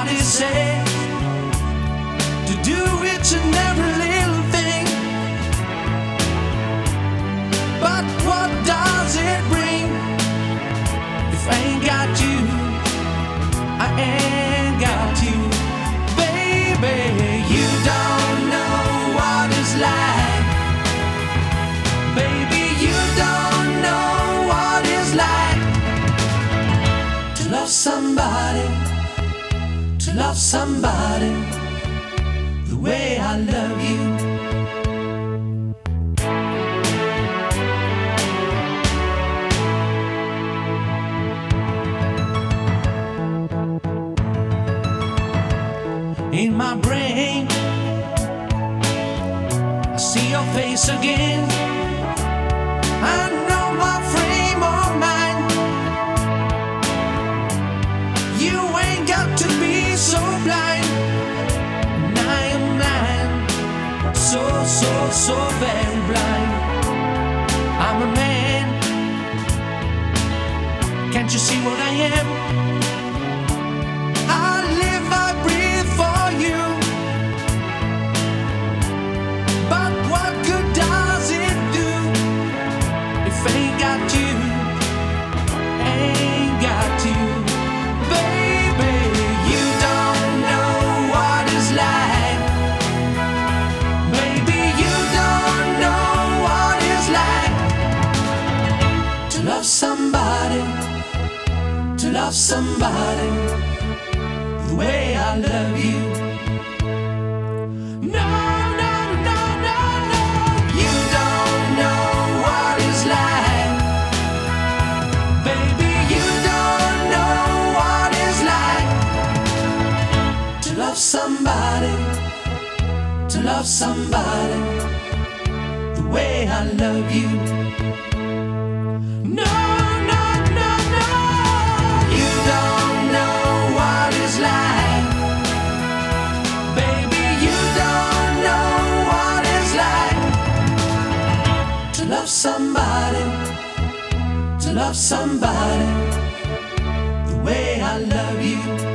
Everybody say to do each and every little thing, but what does it bring if I ain't got you? I ain't got you, baby. You don't know what it's like, baby. You don't know what it's like to love somebody, to love somebody the way I love you. In my brain, I see your face again. I know my frame of mind. You ain't got to be so blind. And I am blind, so very blind. I'm a man. Can't you see what I am? I live, I breathe for you. But what good does it do if I ain't got you? Ain't got you, baby. You don't know what it's like, baby. You don't know what it's like to love somebody, to love somebody the way I love you. No, no, no, no, no. You don't know what it's like, baby. You don't know what it's like to love somebody, to love somebody the way I love you. No, no, no, no. You don't know what it's like, baby. You don't know what it's like to love somebody, to love somebody the way I love you.